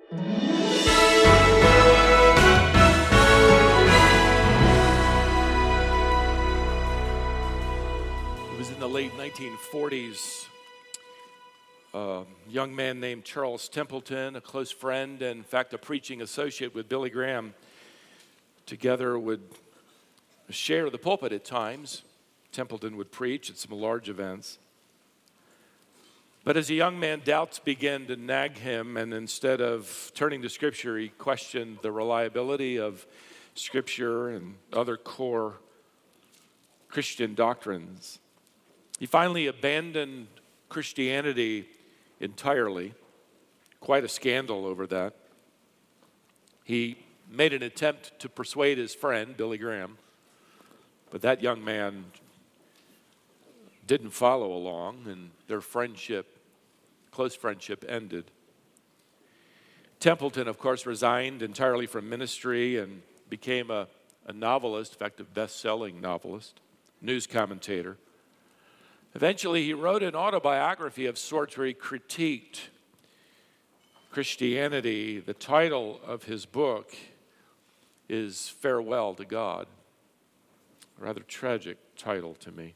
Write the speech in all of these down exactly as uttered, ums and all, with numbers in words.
It was in the late nineteen forties. A young man named Charles Templeton, a close friend, and in fact a preaching associate with Billy Graham, together would share the pulpit at times. Templeton would preach at some large events. But as a young man, doubts began to nag him, and instead of turning to Scripture, he questioned the reliability of Scripture and other core Christian doctrines. He finally abandoned Christianity entirely. Quite a scandal over that. He made an attempt to persuade his friend, Billy Graham, but that young man didn't follow along, and their friendship, close friendship, ended. Templeton, of course, resigned entirely from ministry and became a, a novelist, in fact, a best-selling novelist, news commentator. Eventually, he wrote an autobiography of sorts where he critiqued Christianity. The title of his book is Farewell to God. A rather tragic title to me.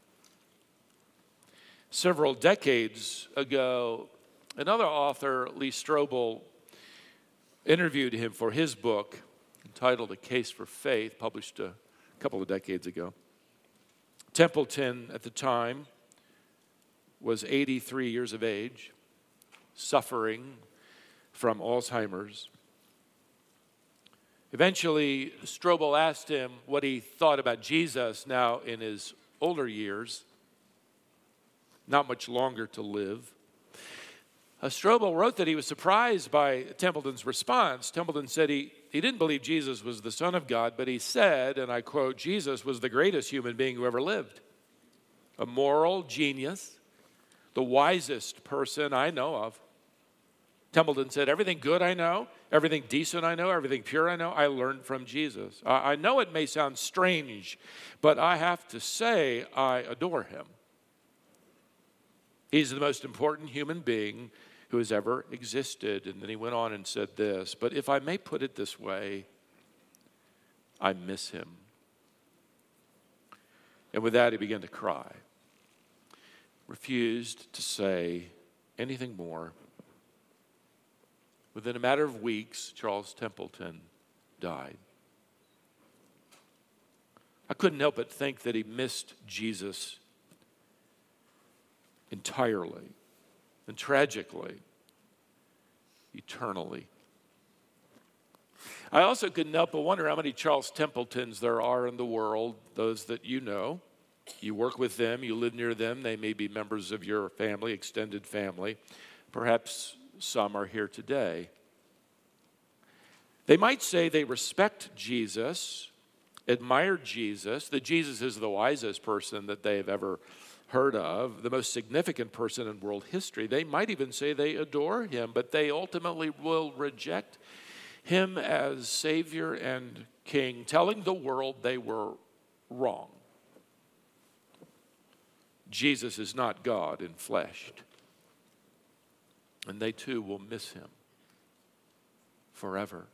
Several decades ago, another author, Lee Strobel, interviewed him for his book entitled A Case for Faith, published a couple of decades ago. Templeton, at the time, was eighty-three years of age, suffering from Alzheimer's. Eventually, Strobel asked him what he thought about Jesus now in his older years, not much longer to live. Uh, Strobel wrote that he was surprised by Templeton's response. Templeton said he, he didn't believe Jesus was the Son of God, but he said, and I quote, Jesus was the greatest human being who ever lived, a moral genius, the wisest person I know of. Templeton said, everything good I know, everything decent I know, everything pure I know, I learned from Jesus. I, I know it may sound strange, but I have to say I adore him. He's the most important human being who has ever existed. And then he went on and said this, but if I may put it this way, I miss him. And with that, he began to cry. Refused to say anything more. Within a matter of weeks, Charles Templeton died. I couldn't help but think that he missed Jesus entirely and tragically, eternally. I also couldn't help but wonder how many Charles Templetons there are in the world, those that you know. You work with them, you live near them, they may be members of your family, extended family. Perhaps some are here today. They might say they respect Jesus, admire Jesus, that Jesus is the wisest person that they've ever heard of, the most significant person in world history. They might even say they adore him, but they ultimately will reject him as Savior and King, telling the world they were wrong. Jesus is not God in flesh. And they too will miss him forever.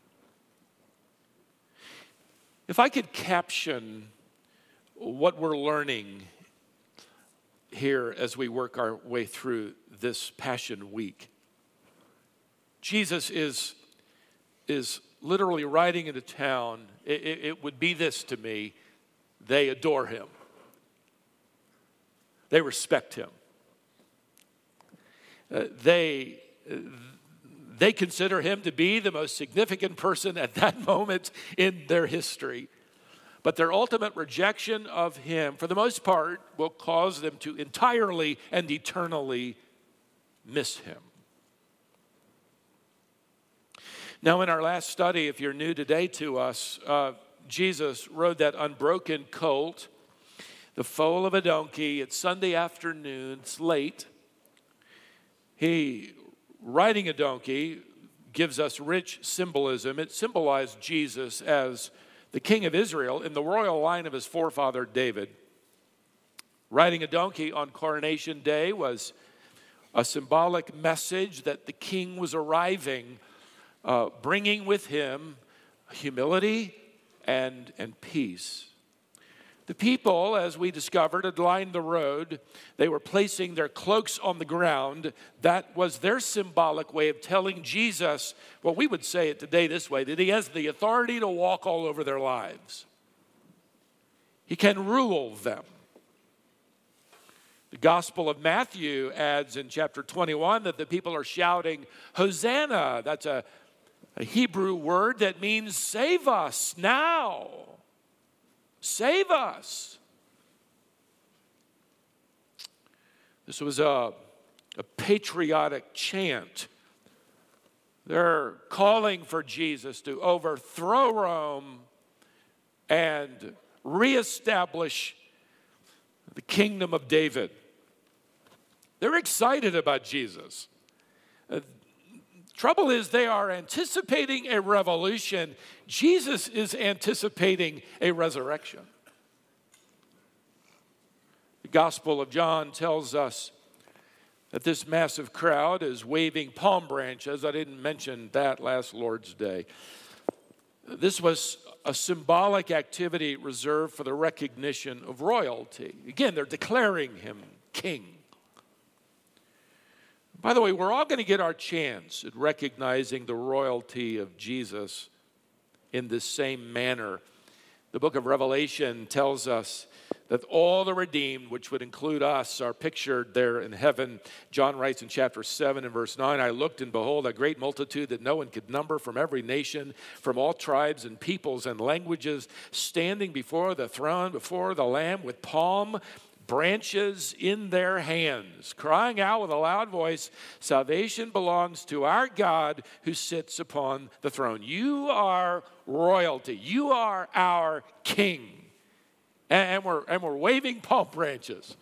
If I could caption what we're learning here as we work our way through this Passion Week, Jesus is, is literally riding into town. It, it, it would be this to me: they adore him. They respect him. Uh, they, uh, they consider him to be the most significant person at that moment in their history. But their ultimate rejection of him, for the most part, will cause them to entirely and eternally miss him. Now, in our last study, if you're new today to us, uh, Jesus rode that unbroken colt, the foal of a donkey. It's Sunday afternoon. It's late. He, riding a donkey, gives us rich symbolism. It symbolized Jesus as the king of Israel in the royal line of his forefather David. Riding a donkey on Coronation Day was a symbolic message that the king was arriving uh, bringing with him humility and, and peace. The people, as we discovered, had lined the road. They were placing their cloaks on the ground. That was their symbolic way of telling Jesus, well, we would say it today this way, that he has the authority to walk all over their lives. He can rule them. The Gospel of Matthew adds in chapter twenty-one that the people are shouting, Hosanna. That's a, a Hebrew word that means save us now. Save us. This was a, a patriotic chant. They're calling for Jesus to overthrow Rome and reestablish the kingdom of David. They're excited about Jesus. Uh, trouble is they are anticipating a revolution. Jesus is anticipating a resurrection. The Gospel of John tells us that this massive crowd is waving palm branches. I didn't mention that last Lord's Day. This was a symbolic activity reserved for the recognition of royalty. Again, they're declaring him king. By the way, we're all going to get our chance at recognizing the royalty of Jesus in this same manner. The book of Revelation tells us that all the redeemed, which would include us, are pictured there in heaven. John writes in chapter seven and verse nine, I looked and behold a great multitude that no one could number from every nation, from all tribes and peoples and languages, standing before the throne, before the Lamb with palm branches in their hands, crying out with a loud voice, salvation belongs to our God who sits upon the throne. You are royalty. You are our king. And we're, and we're waving palm branches.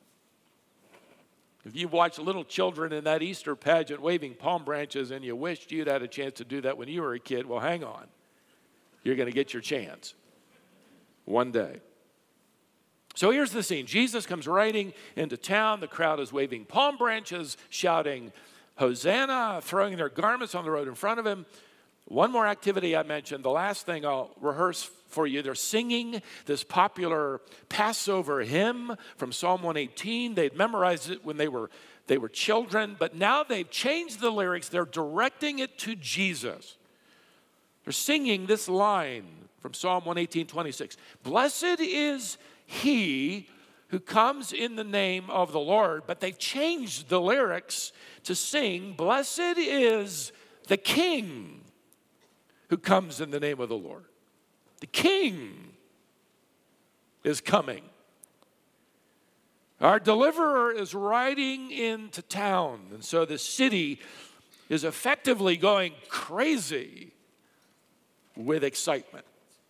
If you've watched little children in that Easter pageant waving palm branches and you wished you'd had a chance to do that when you were a kid, well, hang on. You're going to get your chance one day. So here's the scene. Jesus comes riding into town. The crowd is waving palm branches, shouting, Hosanna, throwing their garments on the road in front of him. One more activity I mentioned, the last thing I'll rehearse for you. They're singing this popular Passover hymn from Psalm one eighteen. They'd memorized it when they were, they were children, but now they've changed the lyrics. They're directing it to Jesus. They're singing this line from Psalm one eighteen, twenty-six. Blessed is he who comes in the name of the Lord. But they've changed the lyrics to sing, blessed is the King who comes in the name of the Lord. The King is coming. Our deliverer is riding into town. And so the city is effectively going crazy with excitement.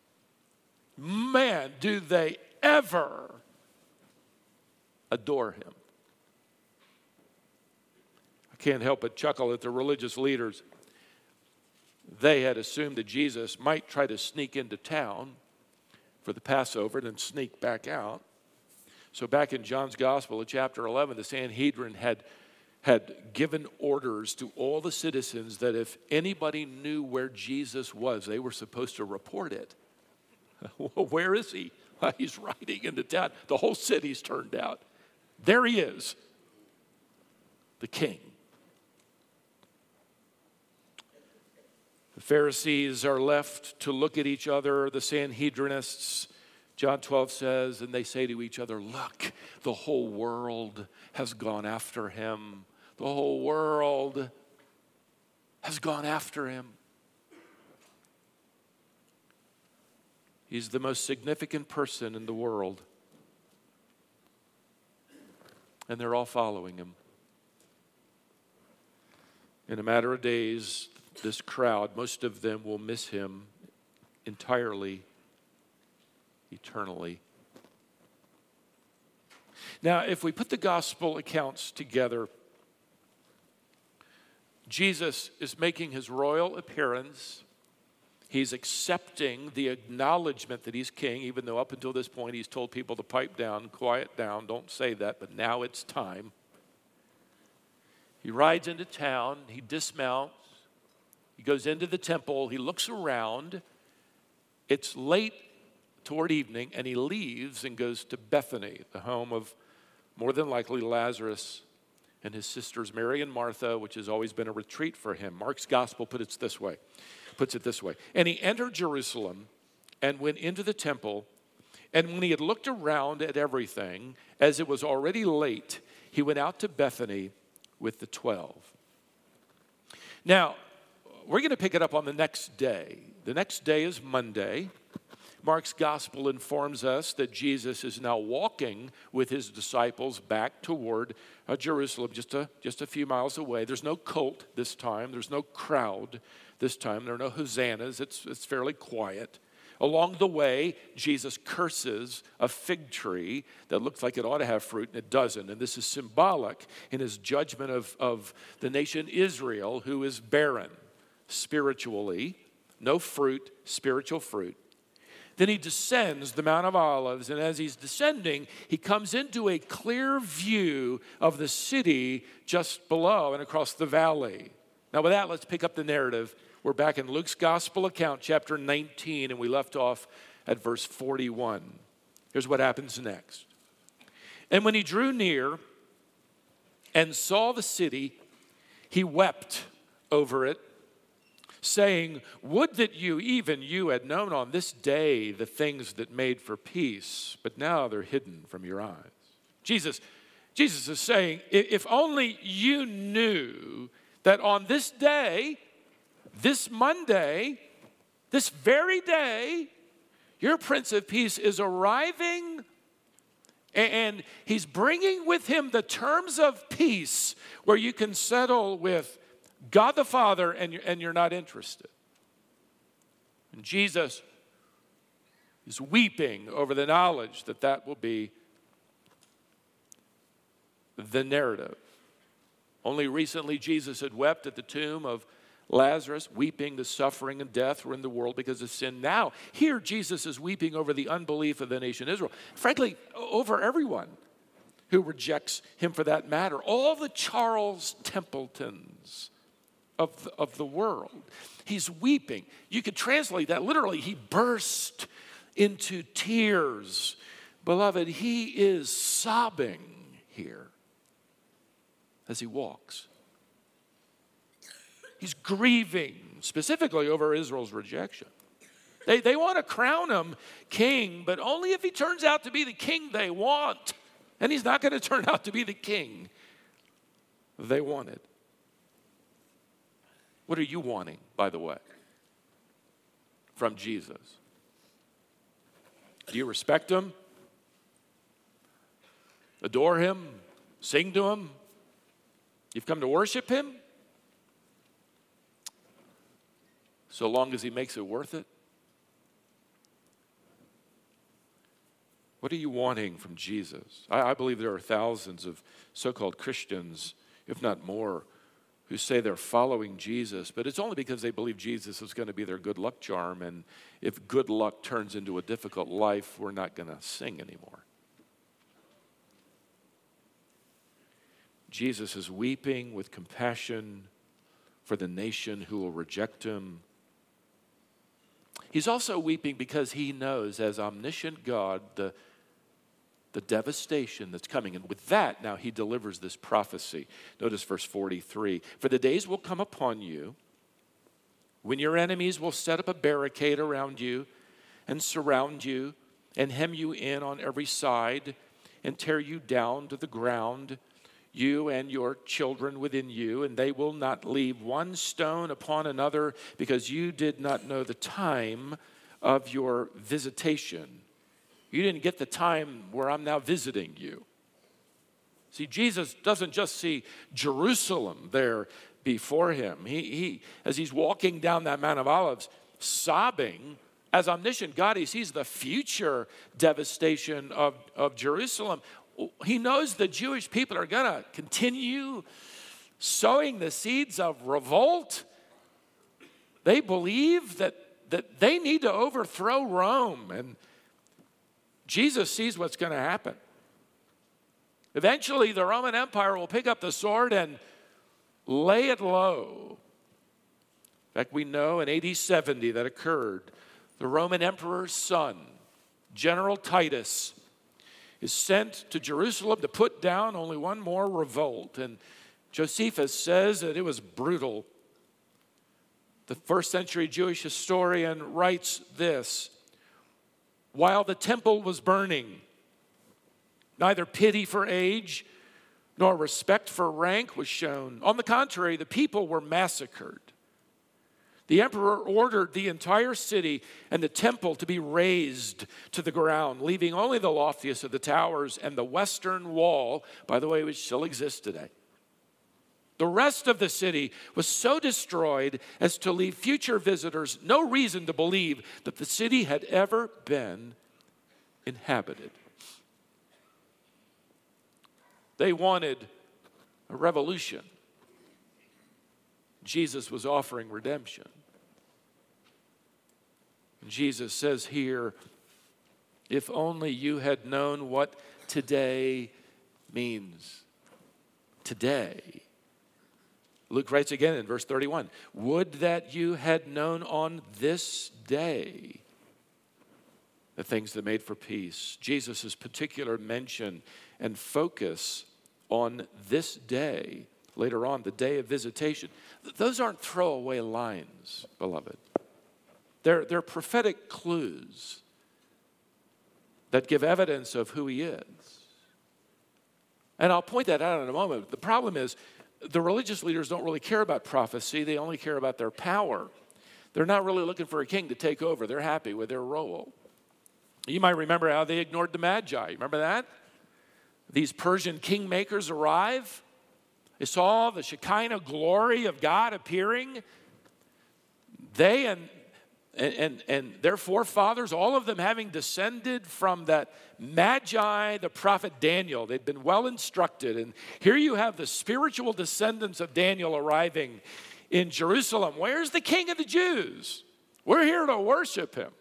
Man, do they ever adore him. I can't help but chuckle at the religious leaders. They had assumed that Jesus might try to sneak into town for the Passover and then sneak back out. So back in John's Gospel, in chapter eleven, the Sanhedrin had, had given orders to all the citizens that if anybody knew where Jesus was, they were supposed to report it. Where is he? He's riding into town. The whole city's turned out. There he is, the king. The Pharisees are left to look at each other, the Sanhedrinists. John twelve says, and they say to each other, look, the whole world has gone after him. The whole world has gone after him. He's the most significant person in the world. And they're all following him. In a matter of days, this crowd, most of them will miss him entirely, eternally. Now, if we put the gospel accounts together, Jesus is making his royal appearance. He's accepting the acknowledgement that he's king, even though up until this point he's told people to pipe down, quiet down, don't say that, but now it's time. He rides into town, he dismounts, He goes into the temple. He looks around. It's late toward evening, and he leaves and goes to Bethany, the home of more than likely Lazarus and his sisters Mary and Martha, which has always been a retreat for him. Mark's gospel puts it this way, puts it this way. And he entered Jerusalem and went into the temple. And when he had looked around at everything, as it was already late, he went out to Bethany with the twelve. Now, we're going to pick it up on the next day. The next day is Monday. Mark's gospel informs us that Jesus is now walking with his disciples back toward uh, Jerusalem, just a, just a few miles away. There's no cult this time. There's no crowd this time. There are no hosannas. It's, it's fairly quiet. Along the way, Jesus curses a fig tree that looks like it ought to have fruit, and it doesn't. And this is symbolic in his judgment of, of the nation Israel, who is barren spiritually, no fruit, spiritual fruit. Then he descends the Mount of Olives, and as he's descending, he comes into a clear view of the city just below and across the valley. Now with that, let's pick up the narrative. We're back in Luke's gospel account, chapter nineteen, and we left off at verse forty-one. Here's what happens next. And when he drew near and saw the city, he wept over it, saying, would that you, even you, had known on this day the things that made for peace, but now they're hidden from your eyes. Jesus, Jesus is saying, if only you knew that on this day, this Monday, this very day, your Prince of Peace is arriving, and he's bringing with him the terms of peace where you can settle with God the Father and you're, and you're not interested. And Jesus is weeping over the knowledge that that will be the narrative. Only recently Jesus had wept at the tomb of Lazarus, weeping the suffering and death were in the world because of sin. Now, here Jesus is weeping over the unbelief of the nation Israel. Frankly, over everyone who rejects him for that matter. All the Charles Templetons of the, of the world. He's weeping. You could translate that literally. He burst into tears. Beloved, he is sobbing here as he walks. He's grieving specifically over Israel's rejection. They, they want to crown him king, but only if he turns out to be the king they want. And he's not going to turn out to be the king they wanted. What are you wanting, by the way, from Jesus? Do you respect him? Adore him? Sing to him? You've come to worship him? So long as he makes it worth it? What are you wanting from Jesus? I, I believe there are thousands of so-called Christians, if not more, who say they're following Jesus, but it's only because they believe Jesus is going to be their good luck charm, and if good luck turns into a difficult life, we're not going to sing anymore. Jesus is weeping with compassion for the nation who will reject him. He's also weeping because he knows, as omniscient God, the, the devastation that's coming. And with that, now he delivers this prophecy. Notice verse forty-three. For the days will come upon you when your enemies will set up a barricade around you and surround you and hem you in on every side and tear you down to the ground, you and your children within you, and they will not leave one stone upon another because you did not know the time of your visitation. You didn't get the time where I'm now visiting you. See, Jesus doesn't just see Jerusalem there before him. He, he, as he's walking down that Mount of Olives, sobbing, as omniscient God, he sees the future devastation of, of Jerusalem. He knows the Jewish people are going to continue sowing the seeds of revolt. They believe that, that they need to overthrow Rome. And Jesus sees what's going to happen. Eventually, the Roman Empire will pick up the sword and lay it low. In fact, we know in A D seventy that occurred. The Roman emperor's son, General Titus, is sent to Jerusalem to put down only one more revolt. And Josephus says that it was brutal. The first century Jewish historian writes this: while the temple was burning, neither pity for age nor respect for rank was shown. On the contrary, the people were massacred. The emperor ordered the entire city and the temple to be razed to the ground, leaving only the loftiest of the towers and the western wall, by the way, which still exists today. The rest of the city was so destroyed as to leave future visitors no reason to believe that the city had ever been inhabited. They wanted a revolution. Jesus was offering redemption. And Jesus says here, if only you had known what today means. Today. Luke writes again in verse thirty-one, would that you had known on this day the things that made for peace. Jesus' particular mention and focus on this day, later on, the day of visitation. Those aren't throwaway lines, beloved. They're, they're prophetic clues that give evidence of who he is. And I'll point that out in a moment. The problem is, the religious leaders don't really care about prophecy. They only care about their power. They're not really looking for a king to take over. They're happy with their role. You might remember how they ignored the Magi. Remember that? These Persian kingmakers arrive. They saw the Shekinah glory of God appearing. They and, and, and their forefathers, all of them having descended from that Magi, the prophet Daniel. They'd been well instructed. And here you have the spiritual descendants of Daniel arriving in Jerusalem. Where's the King of the Jews? We're here to worship him.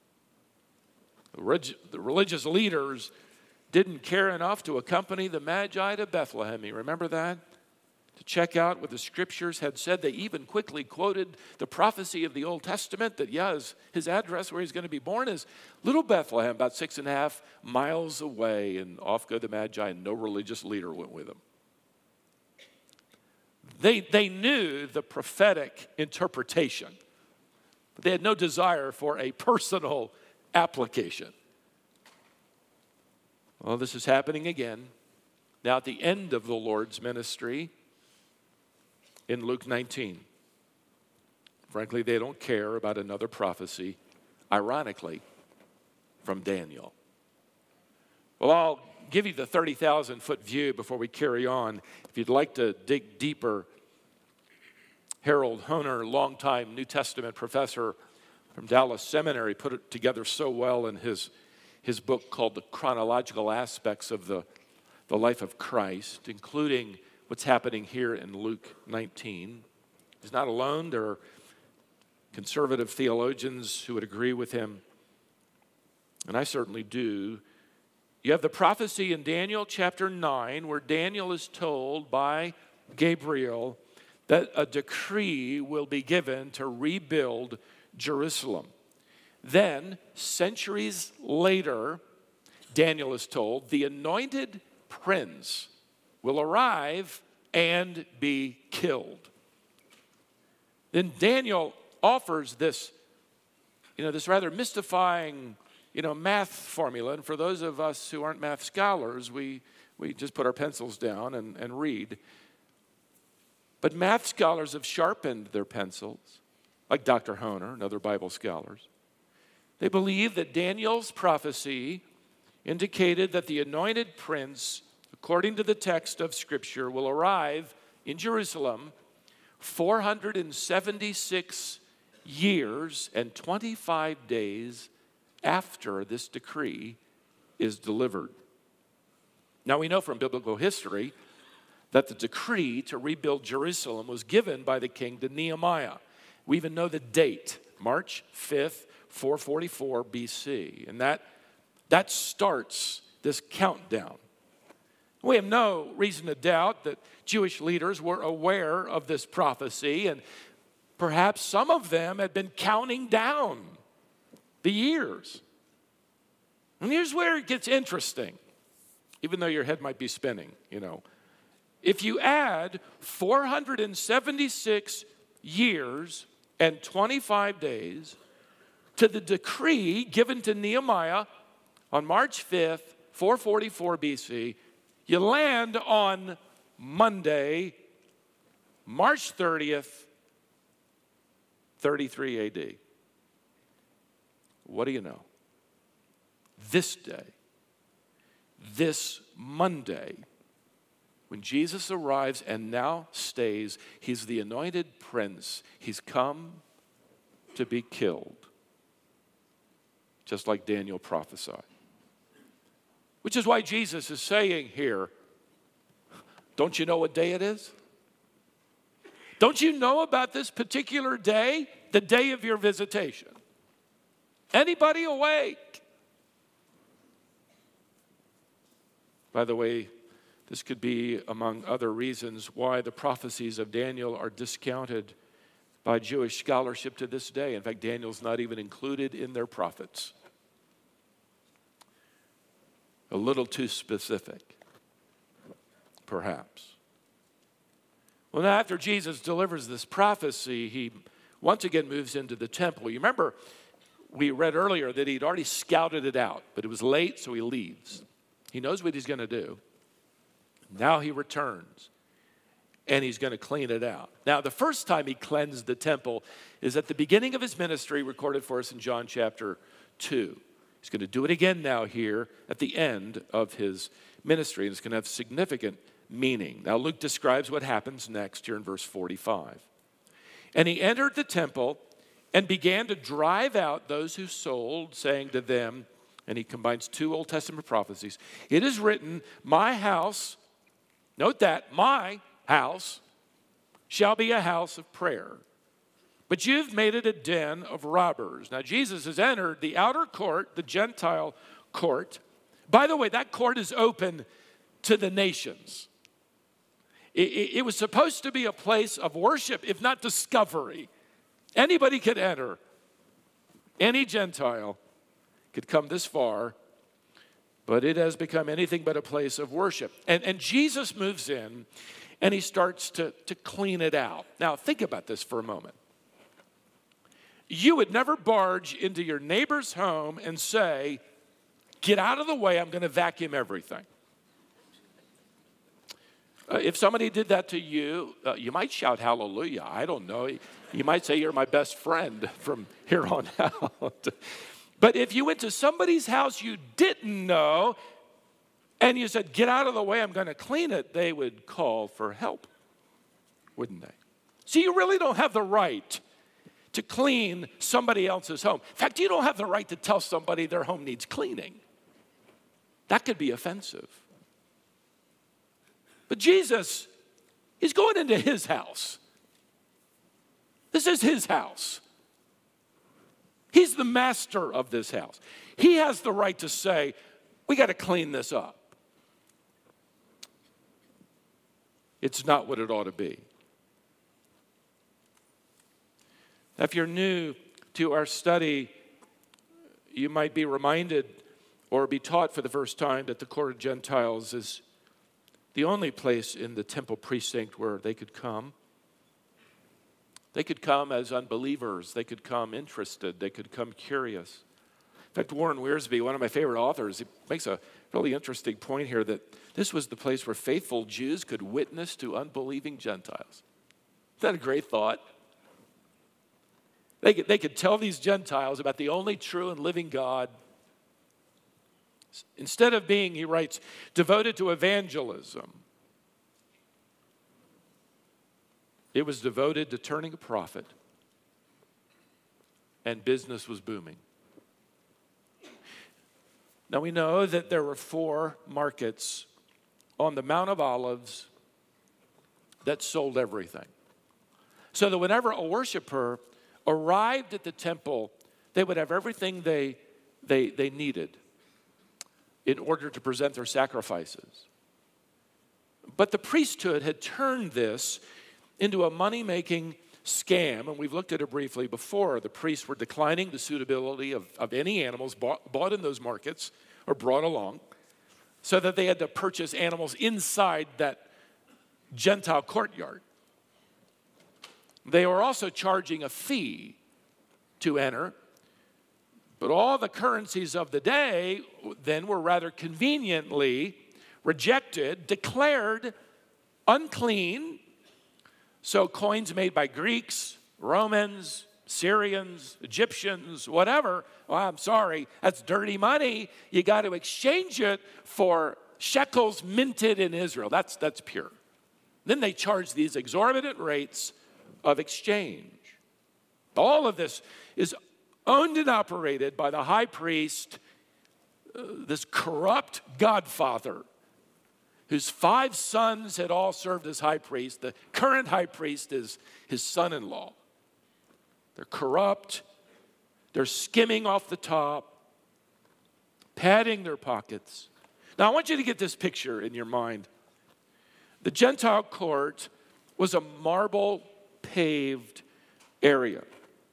The religious leaders didn't care enough to accompany the Magi to Bethlehem. You remember that? To check out what the scriptures had said. They even quickly quoted the prophecy of the Old Testament that, yeah, his, his address where he's going to be born is little Bethlehem, about six and a half miles away. And off go the Magi, and no religious leader went with them. They, they knew the prophetic interpretation, but they had no desire for a personal application. Well, this is happening again. Now at the end of the Lord's ministry in Luke nineteen. Frankly, they don't care about another prophecy, ironically, from Daniel. Well, I'll give you the thirty thousand foot view before we carry on. If you'd like to dig deeper, Harold Hoehner, longtime New Testament professor from Dallas Seminary, put it together so well in his, his book called The Chronological Aspects of the, the Life of Christ, including what's happening here in Luke nineteen. He's not alone. There are conservative theologians who would agree with him, and I certainly do. You have the prophecy in Daniel chapter nine where Daniel is told by Gabriel that a decree will be given to rebuild Jerusalem. Then, centuries later, Daniel is told the anointed prince will arrive and be killed. Then Daniel offers this, you know, this rather mystifying, you know, math formula. And for those of us who aren't math scholars, we, we just put our pencils down and, and read. But math scholars have sharpened their pencils, like Doctor Hoehner and other Bible scholars. They believe that Daniel's prophecy indicated that the anointed prince, according to the text of Scripture, will arrive in Jerusalem four hundred seventy-six years and twenty-five days after this decree is delivered. Now we know from biblical history that the decree to rebuild Jerusalem was given by the king to Nehemiah. We even know the date, March fifth, four forty-four B C. And that, that starts this countdown. We have no reason to doubt that Jewish leaders were aware of this prophecy, and perhaps some of them had been counting down the years. And here's where it gets interesting, even though your head might be spinning, you know. If you add four hundred seventy-six years and twenty-five days to the decree given to Nehemiah on March fifth, four forty-four B C, you land on Monday, March thirtieth, thirty-three A D. What do you know? This day, this Monday, when Jesus arrives and now stays, he's the anointed prince. He's come to be killed, just like Daniel prophesied. Which is why Jesus is saying here, don't you know what day it is? Don't you know about this particular day, the day of your visitation? Anybody awake? By the way, this could be among other reasons why the prophecies of Daniel are discounted by Jewish scholarship to this day. In fact, Daniel's not even included in their prophets. A little too specific, perhaps. Well, now after Jesus delivers this prophecy, he once again moves into the temple. You remember, we read earlier that he'd already scouted it out, but it was late, so he leaves. He knows what he's going to do. Now he returns, and he's going to clean it out. Now, the first time he cleansed the temple is at the beginning of his ministry, recorded for us in John chapter two. He's going to do it again now here at the end of his ministry, and it's going to have significant meaning. Now, Luke describes what happens next here in verse forty-five. And he entered the temple and began to drive out those who sold, saying to them, and he combines two Old Testament prophecies, it is written, my house, note that, my house shall be a house of prayer, but you've made it a den of robbers. Now, Jesus has entered the outer court, the Gentile court. By the way, that court is open to the nations. It, it, it was supposed to be a place of worship, if not discovery. Anybody could enter. Any Gentile could come this far, but it has become anything but a place of worship. And, and Jesus moves in, and he starts to, to clean it out. Now, think about this for a moment. You would never barge into your neighbor's home and say, get out of the way, I'm going to vacuum everything. Uh, if somebody did that to you, uh, you might shout hallelujah. I don't know. You might say you're my best friend from here on out. But if you went to somebody's house you didn't know and you said, get out of the way, I'm going to clean it, they would call for help, wouldn't they? So you really don't have the right to clean somebody else's home. In fact, you don't have the right to tell somebody their home needs cleaning. That could be offensive. But Jesus is going into his house. This is his house. He's the master of this house. He has the right to say, we got to clean this up. It's not what it ought to be. Now, if you're new to our study, you might be reminded or be taught for the first time that the court of Gentiles is the only place in the temple precinct where they could come. They could come as unbelievers. They could come interested. They could come curious. In fact, Warren Wiersbe, one of my favorite authors, he makes a really interesting point here that this was the place where faithful Jews could witness to unbelieving Gentiles. Isn't that a great thought? They could, they could tell these Gentiles about the only true and living God. Instead of being, he writes, devoted to evangelism, it was devoted to turning a profit, and business was booming. Now we know that there were four markets on the Mount of Olives that sold everything. So that whenever a worshiper arrived at the temple, they would have everything they, they, they needed in order to present their sacrifices. But the priesthood had turned this into a money-making scam, and we've looked at it briefly before. The priests were declining the suitability of, of any animals bought, bought in those markets or brought along, so that they had to purchase animals inside that Gentile courtyard. They were also charging a fee to enter, but all the currencies of the day then were rather conveniently rejected, declared unclean. So coins made by Greeks, Romans, Syrians, Egyptians, whatever, well, I'm sorry, that's dirty money. You got to exchange it for shekels minted in Israel. That's, that's pure. Then they charge these exorbitant rates of exchange. All of this is owned and operated by the high priest, uh, this corrupt godfather, whose five sons had all served as high priest. The current high priest is his son-in-law. They're corrupt. They're skimming off the top, padding their pockets. Now, I want you to get this picture in your mind. The Gentile court was a marble-paved area,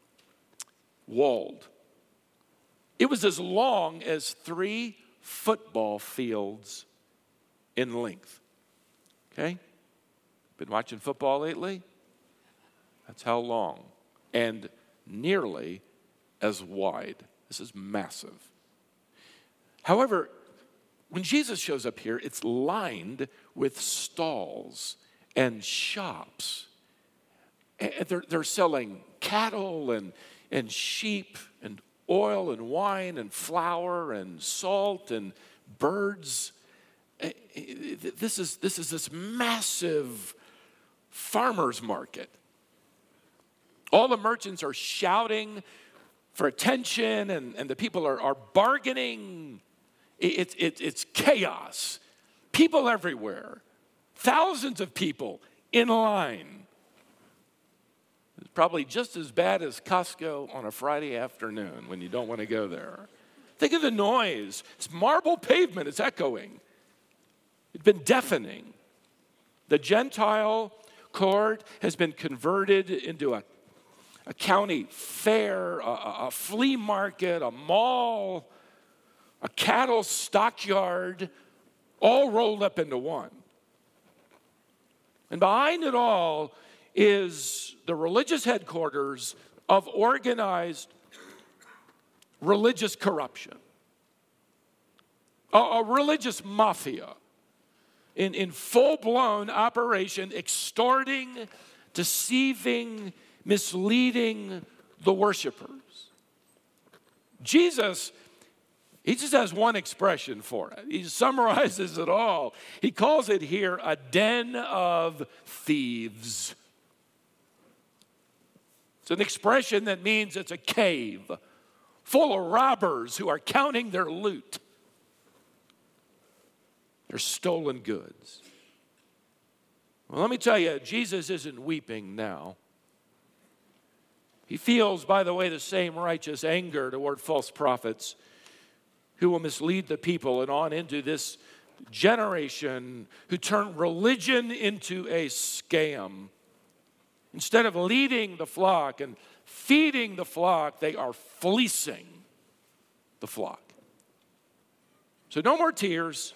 walled. It was as long as three football fields in length. Okay? Been watching football lately? That's how long. And nearly as wide. This is massive. However, when Jesus shows up here, it's lined with stalls and shops. And they're, they're selling cattle and, and sheep and oil and wine and flour and salt and birds. This is, this is this massive farmer's market. All the merchants are shouting for attention, and, and the people are, are bargaining. It, it, it's chaos. People everywhere. Thousands of people in line. It's probably just as bad as Costco on a Friday afternoon when you don't want to go there. Think of the noise. It's marble pavement. It's echoing. It's been deafening. The Gentile court has been converted into a, a county fair, a, a flea market, a mall, a cattle stockyard, all rolled up into one. And behind it all is the religious headquarters of organized religious corruption, a, a religious mafia in, in full-blown operation, extorting, deceiving, misleading the worshipers. Jesus, he just has one expression for it. He summarizes it all. He calls it here a den of thieves. It's an expression that means it's a cave full of robbers who are counting their loot, their stolen goods. Well, let me tell you, Jesus isn't weeping now. He feels, by the way, the same righteous anger toward false prophets who will mislead the people and on into this generation who turn religion into a scam. Instead of leading the flock and feeding the flock, they are fleecing the flock. So no more tears.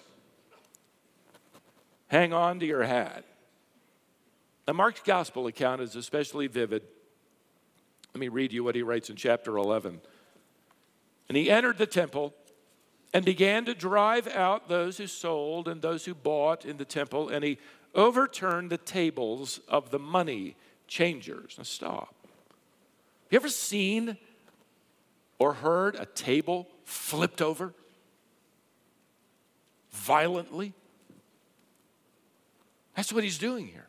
Hang on to your hat. Now, Mark's gospel account is especially vivid. Let me read you what he writes in chapter eleven. And he entered the temple and began to drive out those who sold and those who bought in the temple, and he overturned the tables of the money changers. Now stop. Have you ever seen or heard a table flipped over violently? That's what he's doing here.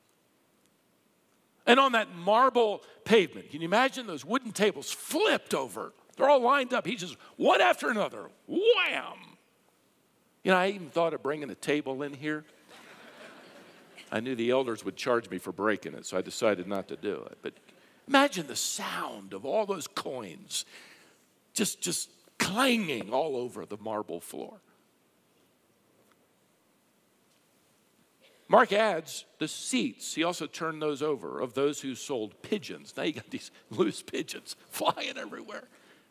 And on that marble pavement, can you imagine those wooden tables flipped over? They're all lined up. He just, one after another, wham! You know, I even thought of bringing a table in here. I knew the elders would charge me for breaking it, so I decided not to do it. But imagine the sound of all those coins just, just clanging all over the marble floor. Mark adds the seats. He also turned those over of those who sold pigeons. Now you got these loose pigeons flying everywhere.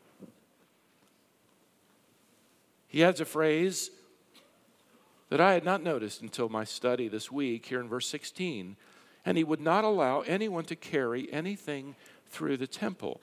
He adds a phrase that I had not noticed until my study this week here in verse sixteen. And he would not allow anyone to carry anything through the temple.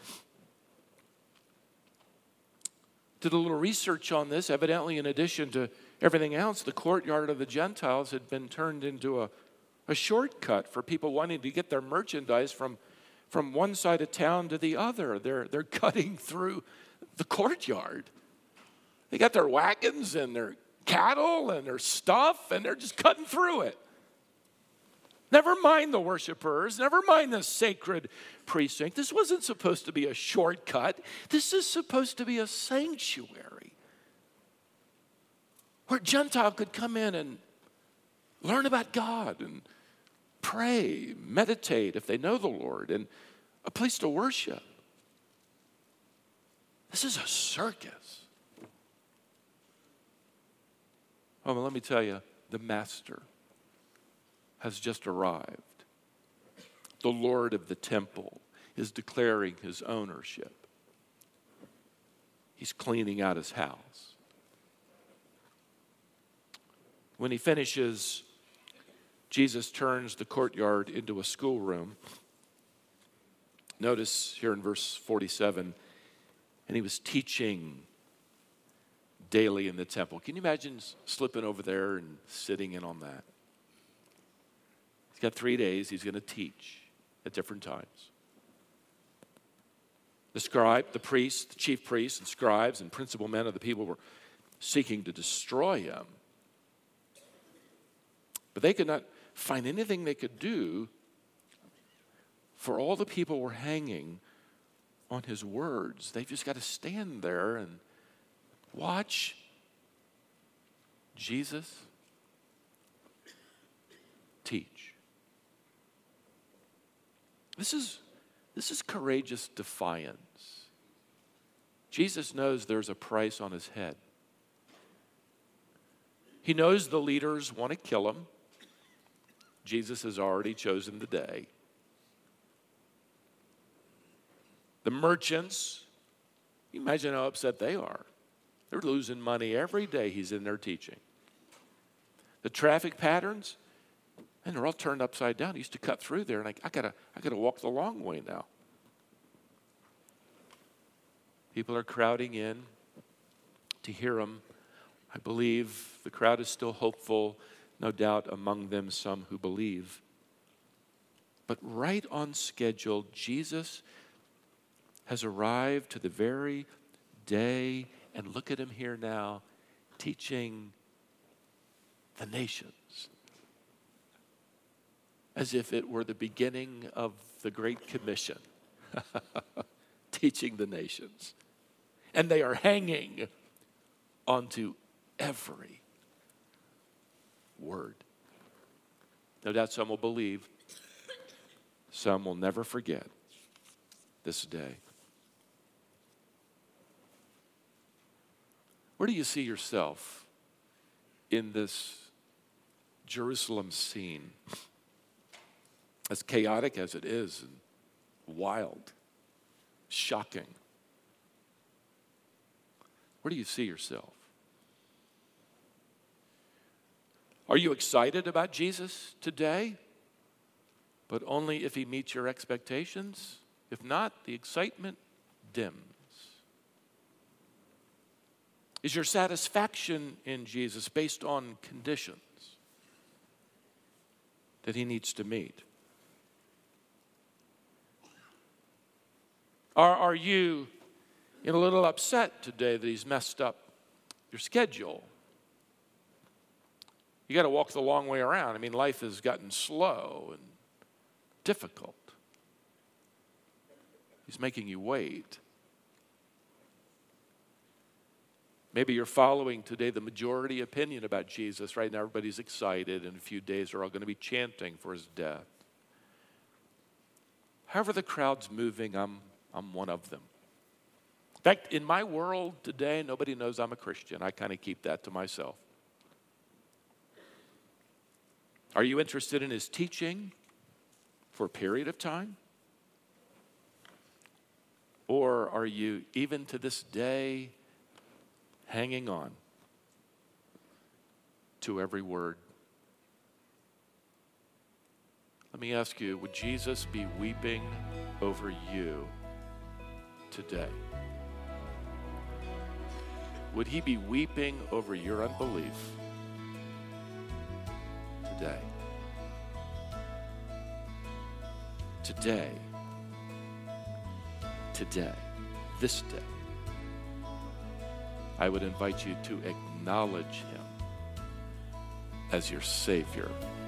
Did a little research on this. Evidently, in addition to everything else, the courtyard of the Gentiles had been turned into a, a shortcut for people wanting to get their merchandise from, from one side of town to the other. They're, they're cutting through the courtyard. They got their wagons and their cattle and their stuff, and they're just cutting through it. Never mind the worshipers, never mind the sacred precinct. This wasn't supposed to be a shortcut. This is supposed to be a sanctuary where a Gentile could come in and learn about God and pray, meditate if they know the Lord, and a place to worship. This is a circus. Oh, well, let me tell you, the master has just arrived. The Lord of the temple is declaring his ownership. He's cleaning out his house. When he finishes, Jesus turns the courtyard into a schoolroom. Notice here in verse forty-seven, and he was teaching daily in the temple. Can you imagine slipping over there and sitting in on that? He's got three days. He's going to teach at different times. The scribe, the priests, the chief priests and scribes and principal men of the people were seeking to destroy him. But they could not find anything they could do, for all the people were hanging on his words. They've just got to stand there and watch Jesus teach. This is, this is courageous defiance. Jesus knows there's a price on his head. He knows the leaders want to kill him. Jesus has already chosen the day. The merchants, you imagine how upset they are. They're losing money every day he's in there teaching. The traffic patterns, and they're all turned upside down. He used to cut through there, and I, I gotta, I gotta walk the long way now. People are crowding in to hear him. I believe the crowd is still hopeful, no doubt among them some who believe. But right on schedule, Jesus has arrived to the very day, and look at him here now, teaching the nations. As if it were the beginning of the Great Commission. Teaching the nations. And they are hanging onto every word. No doubt some will believe. Some will never forget this day. Where do you see yourself in this Jerusalem scene? As chaotic as it is, and wild, shocking. Where do you see yourself? Are you excited about Jesus today? But only if he meets your expectations? If not, the excitement dims. Is your satisfaction in Jesus based on conditions that he needs to meet? Are, are you a little upset today that he's messed up your schedule? You got to walk the long way around. I mean, life has gotten slow and difficult. He's making you wait. Maybe you're following today the majority opinion about Jesus. Right now, everybody's excited. In a few days, they're all going to be chanting for his death. However the crowd's moving, I'm, I'm one of them. In fact, in my world today, nobody knows I'm a Christian. I kind of keep that to myself. Are you interested in his teaching for a period of time? Or are you, even to this day, hanging on to every word? Let me ask you, would Jesus be weeping over you today? Would he be weeping over your unbelief today? Today, today, this day, I would invite you to acknowledge him as your Savior